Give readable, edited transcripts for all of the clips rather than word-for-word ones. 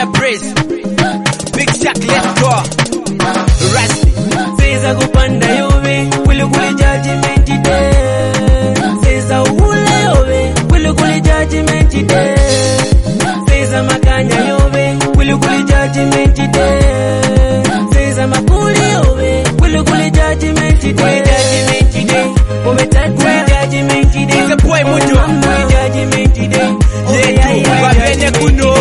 Breeze, Big Shack, let's go. Rusty. Seza kupanda yobe, kuli judgment day. Seza uhule yobe, kuli judgment day. Seza makanya yobe, kuli judgment day. Seza makuli yobe, kuli judgment day. Judgment day, umetata judgment day. It's a boy Mujo. Judgment day. Yeah, wapende kuno.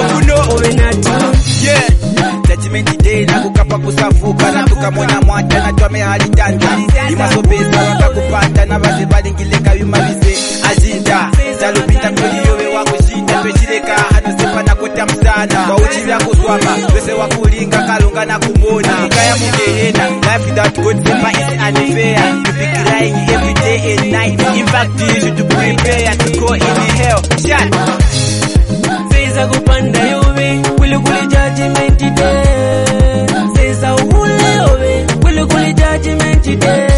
Yeah. Judgment day na kukapa kusafuka na tukamona mwata na tuame hali tanda imasopesa wakakupanda na base balingileka bimalize ajinda talupita mjoliyowe wakushinda pechileka hano sepa na kutamsana kwa uchi vya kuswama wese wakulinga kalunga na kumona ikaya mungehena life without God sepa is unfair you be crying every day and night in fact you should prepare to go in hell shut Seza kupanda yobe, kuli judgment day. Seza uhule yobe, kuli judgment day.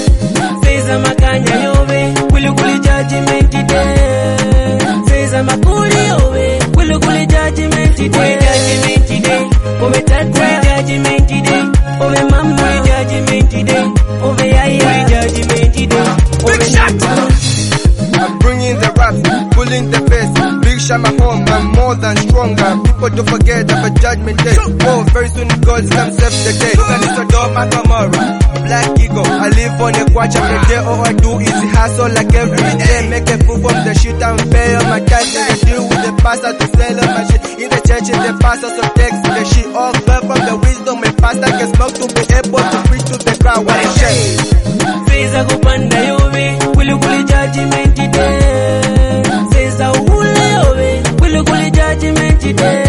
Seza makanya yobe, kuli judgment day. Seza makuli yobe, kuli judgment day. Judgment day, umetata judgment day. Ove mama judgment day. Ove yaya judgment day. Big shot. I'm bringing the raps, pulling the bass. Big shot my home, I'm more than stronger. People don't forget of a judgment day. Oh, very soon God comes save the day. And it's a Sodoma Gomorrah, Black Eagle. I live on a quatch every day. All I do is hustle like every day. Make a fool from the shit and pay on my cash. Never deal with the pastor to sell on my shit. In the church, in the pastor, so text the shit. All clear from the wisdom. My pastor can smoke to be able to preach to the crowd. What a shame. Seza kupanda yobe, kuli judgment day. Seza uhule yobe, kuli judgment day.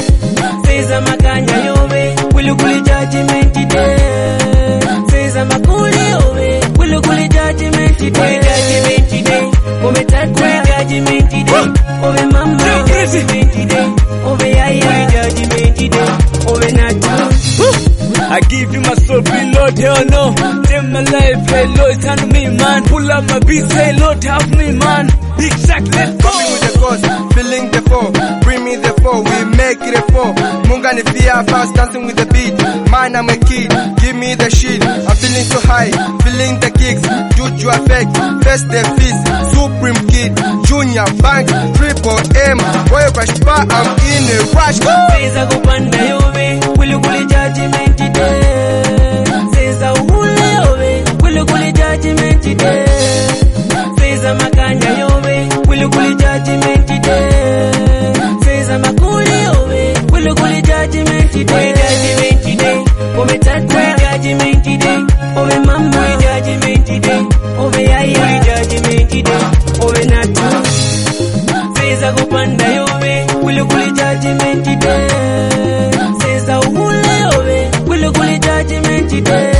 Seza makanya yobe, kuli judgment day. Seza makuli yobe, kuli judgment day. Judgment day, umetata judgment day. Ove mama judgment day. Ove yaya judgment day. Ove natu. I give you my soul, be Lord, hell no. Take my life, hey Lord, turn to me, man. Pull up my beats, hey Lord, help me, man. Big Shack, let's go. Coming with the ghost, feeling the four. Bring me the four, we make it a four. Munga ni fear, fast dancing with the beat. Man, I'm a kid, give me the shit. I'm feeling so high, feeling the kicks. Juju effect, face the fist. Supreme Kid, Junior, Banks, Triple M. Boy, rush bar, I'm in a rush. Seza kupanda yobe, kuli judgment day. Seza uhule yobe, kuli judgment day. Seza makanya yobe, kuli judgment day. Seza makuli yobe, kuli judgment day. Judgment day, umetata judgment day. Ove mama judgment day. Ove yaya judgment day. Ove natu. Seza kupanda yobe, kuli judgment day. Seza uhule yobe, kuli judgment day.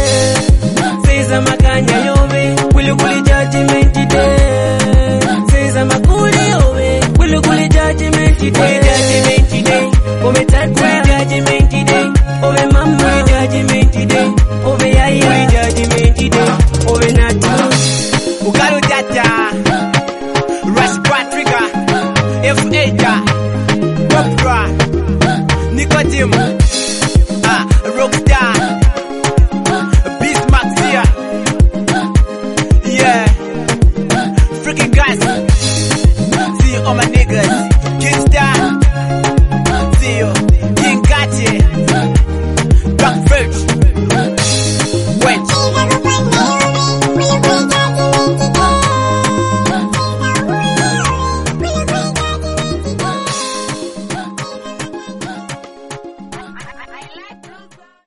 Seza makanya yobe, kuli judgment day. Seza makuli yobe, kuli judgment day. Judgment day, umetata judgment day. Ove mama judgment day. Ove yaya judgment day. Ove natu. Ugalo Data, Rush Patriga, F8, Popra, Nicodim, Rockstar, Bismarck here, yeah, freaking guys, see all my niggas, Kingstar.